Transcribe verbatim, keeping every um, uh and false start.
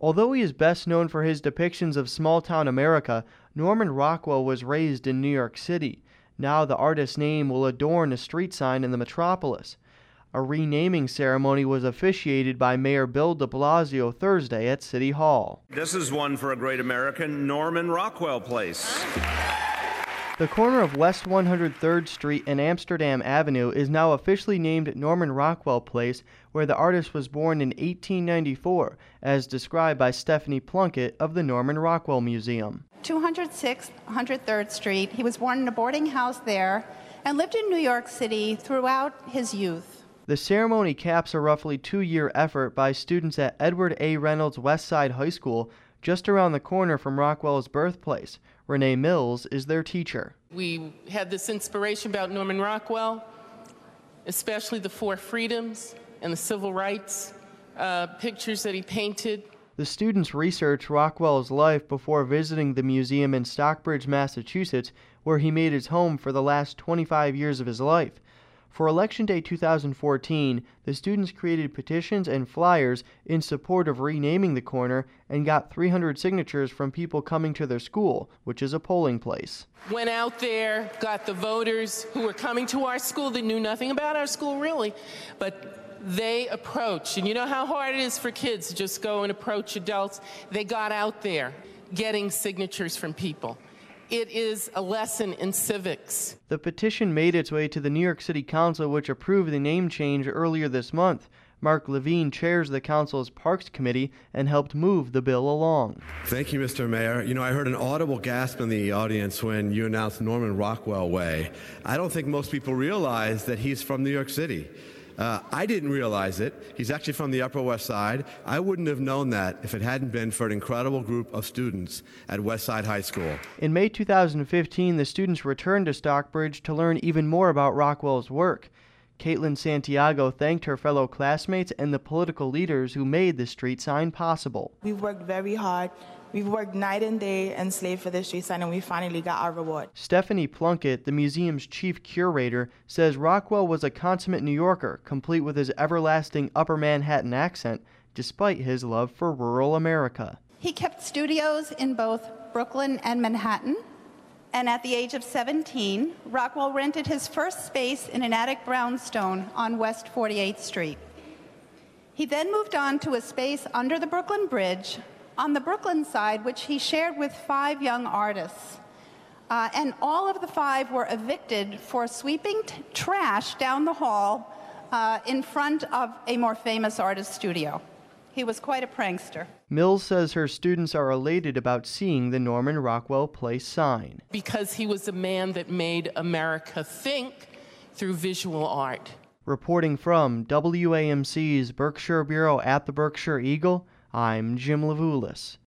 Although he is best known for his depictions of small-town America, Norman Rockwell was raised in New York City. Now the artist's name will adorn a street sign in the metropolis. A renaming ceremony was officiated by Mayor Bill de Blasio Thursday at City Hall. This is one for a great American, Norman Rockwell Place. The corner of West one hundred third Street and Amsterdam Avenue is now officially named Norman Rockwell Place, where the artist was born in eighteen ninety-four, as described by Stephanie Plunkett of the Norman Rockwell Museum. two oh six one hundred third Street. He was born in a boarding house there and lived in New York City throughout his youth. The ceremony caps a roughly two-year effort by students at Edward A. Reynolds West Side High School, just around the corner from Rockwell's birthplace. Renee Mills is their teacher. We had this inspiration about Norman Rockwell, especially the four freedoms and the civil rights uh, pictures that he painted. The students researched Rockwell's life before visiting the museum in Stockbridge, Massachusetts, where he made his home for the last twenty-five years of his life. For Election Day two thousand fourteen, the students created petitions and flyers in support of renaming the corner and got three hundred signatures from people coming to their school, which is a polling place. Went out there, got the voters who were coming to our school that knew nothing about our school really, but they approached. And you know how hard it is for kids to just go and approach adults? They got out there getting signatures from people. It is a lesson in civics. The petition made its way to the New York City Council, which approved the name change earlier this month. Mark Levine chairs the council's Parks Committee and helped move the bill along. Thank you, Mister Mayor. You know, I heard an audible gasp in the audience when you announced Norman Rockwell Way. I don't think most people realize that he's from New York City. Uh, I didn't realize it. He's actually from the Upper West Side. I wouldn't have known that if it hadn't been for an incredible group of students at West Side High School. In May two thousand fifteen, the students returned to Stockbridge to learn even more about Rockwell's work. Caitlin Santiago thanked her fellow classmates and the political leaders who made the street sign possible. We've worked very hard. We've worked night and day and slaved for the street sign, and we finally got our reward. Stephanie Plunkett, the museum's chief curator, says Rockwell was a consummate New Yorker, complete with his everlasting Upper Manhattan accent, despite his love for rural America. He kept studios in both Brooklyn and Manhattan, and at the age of seventeen, Rockwell rented his first space in an attic brownstone on West forty-eighth Street. He then moved on to a space under the Brooklyn Bridge, on the Brooklyn side, which he shared with five young artists. Uh, and all of the five were evicted for sweeping t- trash down the hall uh, in front of a more famous artist's studio. He was quite a prankster. Mills says her students are elated about seeing the Norman Rockwell Place sign. Because he was a man that made America think through visual art. Reporting from W A M C's Berkshire Bureau at the Berkshire Eagle, I'm Jim Levulis.